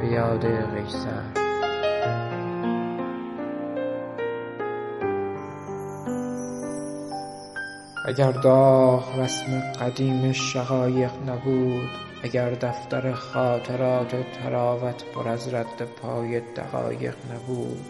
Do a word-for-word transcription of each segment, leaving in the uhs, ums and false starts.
به یاد قیصر. اگر داغ رسم قدیم شقایق نبود، اگر دفتر خاطرات طراوت پر از رد پای دقایق نبود،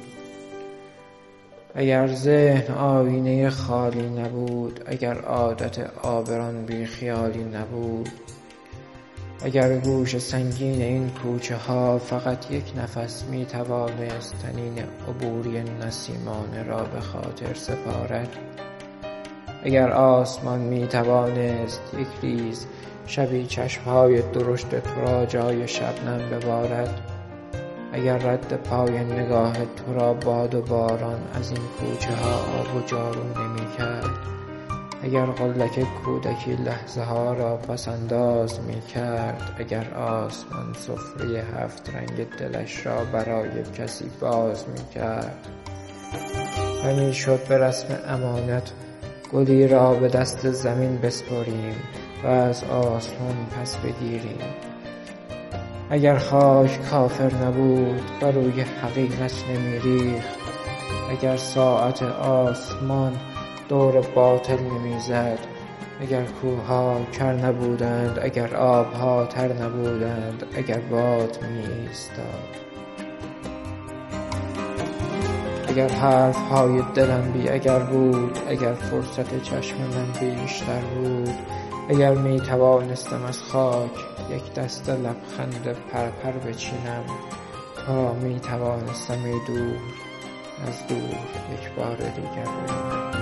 اگر ذهن آینه خالی نبود، اگر عادت عابران بی خیالی نبود، اگر گوش سنگین این کوچه ها فقط یک نفس می توانست طنین عبوری نسیمانه را به خاطر سپارد، اگر آسمان می توانست یک ریز شبی چشمهای درشت تو را جای شبنم ببارد، اگر رد پای نگاه تو را باد و باران از این کوچه ها آب و جارو نمی کرد، اگر قلک کودکی لحظه ها را پسنداز می کرد، اگر آسمان سفره هفت رنگ دلش را برای کسی باز می کرد، همی شد به رسم امانت گلی را به دست زمین بسپاریم و از آسمان پس بگیریم. اگر خاک کافر نبود و روی حقیقت نمی ریخت، اگر ساعت آسمان دور باطل نمی زد، اگر کوه‌ها کر نبودند، اگر آب‌ها تر نبودند، اگر باد می ایستاد، اگر حرف‌های دلم بی اگر بود، اگر فرصت چشم من بیشتر بود، اگر می توانستم از خاک یک دسته لبخند پرپر بچینم تا می توانستم ای دور از دور یک بار دیگر ببینم.